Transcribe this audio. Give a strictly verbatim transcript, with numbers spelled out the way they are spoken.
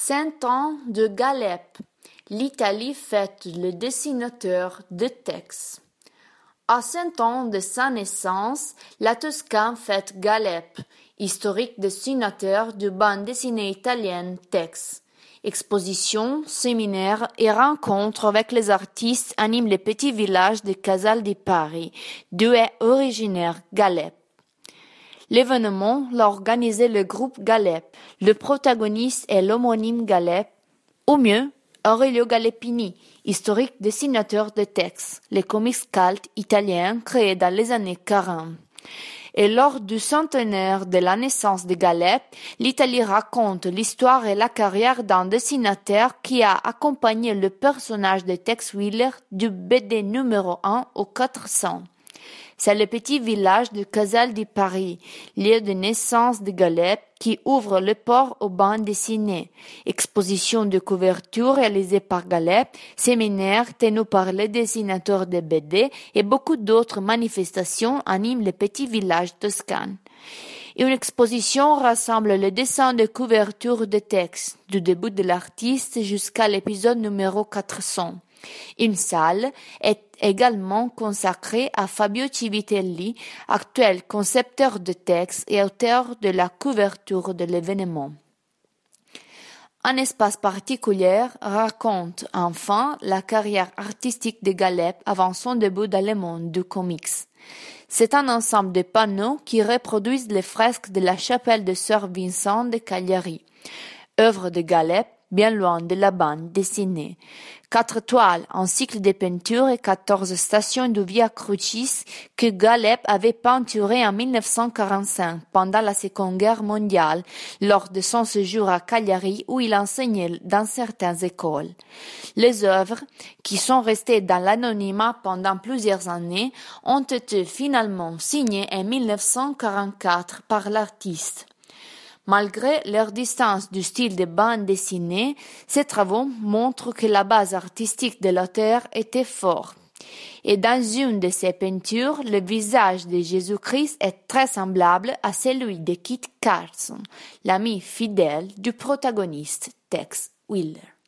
Cent ans de Galep. L'Italie fête le dessinateur de Tex. À cent ans de sa naissance, la Toscane fête Galep, historique dessinateur de bande dessinée italienne Tex. Expositions, séminaires et rencontres avec les artistes animent le petit village de Casal di Pari, d'où est originaire Galep. L'événement l'a organisé le groupe Galep. Le protagoniste est l'homonyme Galep, ou mieux, Aurelio Galepini, historique dessinateur de Tex, les comics cult italiens créés dans les années quarante. Et lors du centenaire de la naissance de Galep, l'Italie raconte l'histoire et la carrière d'un dessinateur qui a accompagné le personnage de Tex Willer du B D numéro un au quatre cents. C'est le petit village de Casal di Pari, lieu de naissance de Galep, qui ouvre le port aux bandes dessinées. Exposition de couverture réalisée par Galep, séminaires tenus par les dessinateurs de B D et beaucoup d'autres manifestations animent le petit village toscan. Une exposition rassemble les dessins de couverture de texte, du début de l'artiste jusqu'à l'épisode numéro quatre cents. Une salle est également consacrée à Fabio Civitelli, actuel concepteur de texte et auteur de la couverture de l'événement. Un espace particulier raconte enfin la carrière artistique de Galep avant son début dans le monde du comics. C'est un ensemble de panneaux qui reproduisent les fresques de la chapelle de Sœur Vincent de Cagliari, œuvre de Galep bien loin de la bande dessinée. Quatre toiles, un cycle de peinture et quatorze stations du Via Crucis que Galep avait peinturé en mille neuf cent quarante-cinq, pendant la Seconde Guerre mondiale, lors de son séjour à Cagliari où il enseignait dans certaines écoles. Les œuvres, qui sont restées dans l'anonymat pendant plusieurs années, ont été finalement signées en mille neuf cent quarante-quatre par l'artiste. Malgré leur distance du style de bande dessinée, ces travaux montrent que la base artistique de l'auteur était forte. Et dans une de ses peintures, le visage de Jésus-Christ est très semblable à celui de Kit Carson, l'ami fidèle du protagoniste Tex Willer.